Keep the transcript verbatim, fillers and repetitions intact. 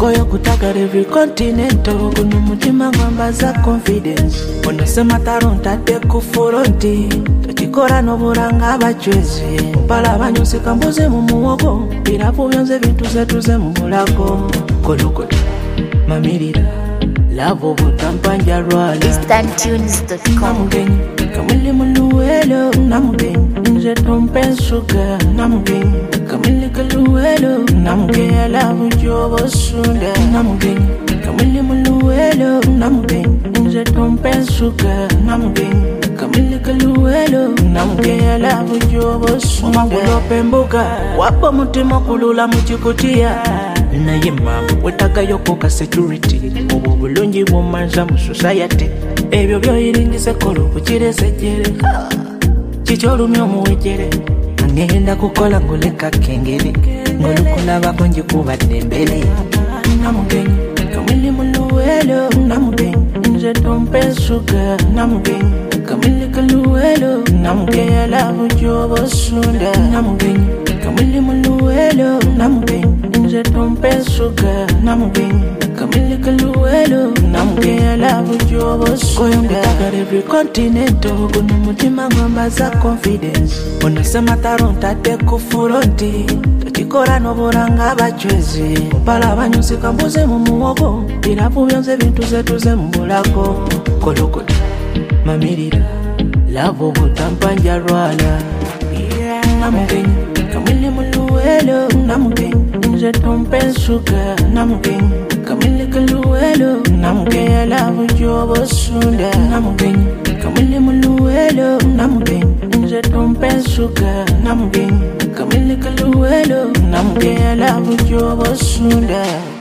Koyo kutaka every continent kuno mutima ngamba za confidence. Onasema taronta te kufuronti tochikora noburanga abachwezi. Pala banyusi kambuze mu muwogo birapo byonze bintu zetu ze mu mulako. Kolokota mamirira lavo butampanja rwala instant tunes dot com. Kamili muluelo namugenyi nje tompensuka namugenyi kamili kaluelo namugenyi lavo jobo sunda namugenyi kamili muluelo namugenyi nje tompensuka namugenyi kamili kaluelo namugenyi lavo jobo sunda magulope mbuga wapo mutima kulula muchikutia na yemama wetaka yokoka security obo bulungi bwomanza mu society ebyo byoyiringise kolo kukirese jere kikyolumya omuwejere ngenda kukola ngoleka kengere ngolukulaba konje kubadde mbere namugenyi kamili muluelo namugenyi nje tompensuka namugenyi kamili kaluelo namugenyi lavo jobo sunda namugenyi kamili muluelo namugenyi nje tompensuka namugenyi kamili kaluelo namugenyi lavo jobo sunda. Every continent kuno mutima ngamba za confidence. Onasema taronta te kufuronti tochikora noburanga abachwezi. Pala banyusi kambuze mu muwogo birapo byonze bintu zetu ze mu mulako. Kolokota mamirira lavo butampanja rwala namugenyi kamili muluelo namugenyi nje tompensuka namugenyi kamili kaluelo namugenyi lavo jobo sunda namugenyi kamili muluelo namugenyi nje tompensuka namugenyi kamili kaluelo namugenyi lavo jobo sunda.